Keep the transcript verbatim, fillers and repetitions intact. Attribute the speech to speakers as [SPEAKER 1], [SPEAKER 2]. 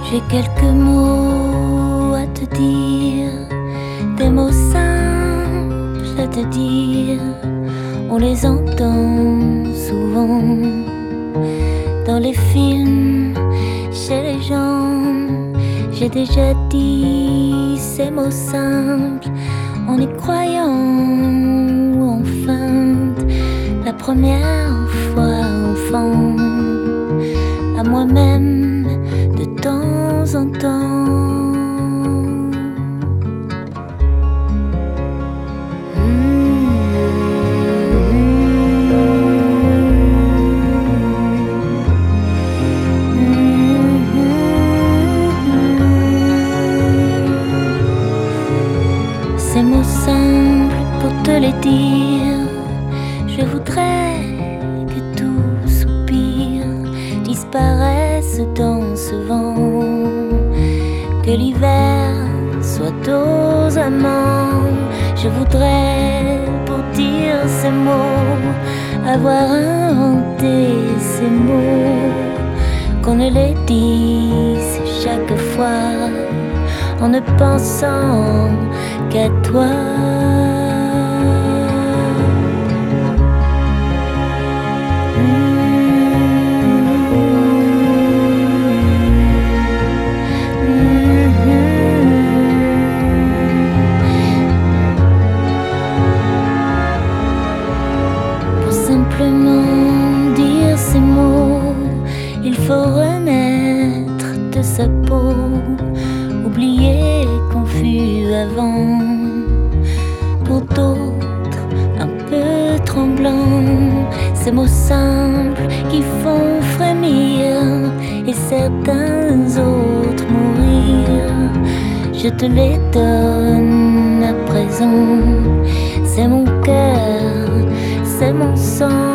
[SPEAKER 1] J'ai quelques mots à te dire, des mots simples à te dire. On les entend souvent dans les films, chez les gens. J'ai déjà dit ces mots simples en y croyant ou en feinte. La première fois enfant, à moi-même de temps en temps. Ces mots simples pour te les dire, je voudrais que tout soupir disparaisse dans ce vent, que l'hiver soit aux amants. Je voudrais pour dire ces mots avoir inventé ces mots, qu'on ne les dise chaque fois en ne pensant qu'à toi. Pour simplement dire ces mots, il faut renaître de sa peau, oublier qu'on fut avant. Pour d'autres, un peu tremblants, ces mots simples qui font frémir et certains autres mourir. Je te les donne à présent, c'est mon cœur, c'est mon sang.